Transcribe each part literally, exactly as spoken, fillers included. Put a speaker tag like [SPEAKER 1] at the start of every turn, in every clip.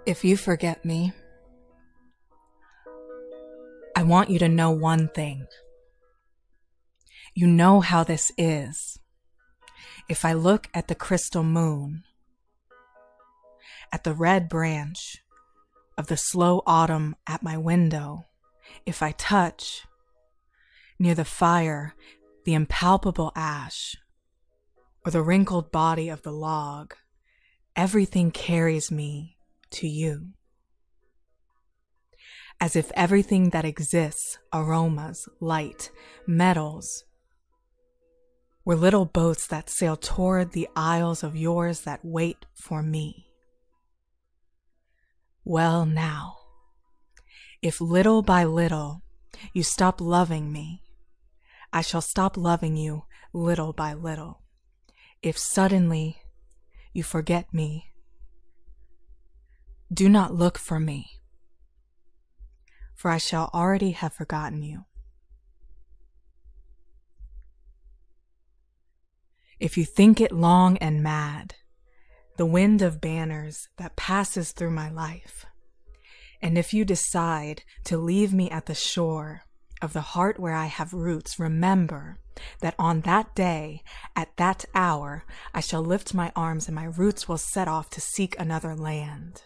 [SPEAKER 1] If you forget me, I want you to know one thing. You know how this is. If I look at the crystal moon, at the red branch of the slow autumn at my window, if I touch near the fire the impalpable ash or the wrinkled body of the log, everything carries me to you. As if everything that exists, aromas, light, metals, were little boats that sail toward the isles of yours that wait for me. Well now, if little by little you stop loving me, I shall stop loving you little by little. If suddenly you forget me, do not look for me, for I shall already have forgotten you. If you think it long and mad, the wind of banners that passes through my life, and if you decide to leave me at the shore of the heart where I have roots, remember that on that day, at that hour, I shall lift my arms and my roots will set off to seek another land.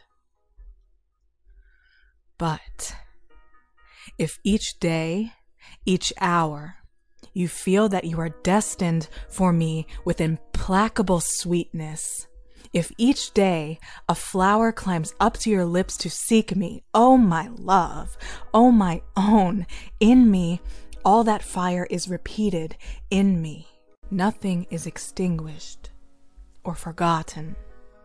[SPEAKER 1] But if each day, each hour, you feel that you are destined for me with implacable sweetness, if each day a flower climbs up to your lips to seek me, oh my love, oh my own, in me, all that fire is repeated in me. Nothing is extinguished or forgotten.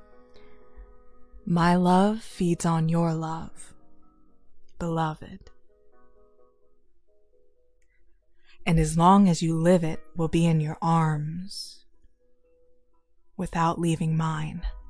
[SPEAKER 1] My love feeds on your love, beloved. And as long as you live it will be in your arms, without leaving mine.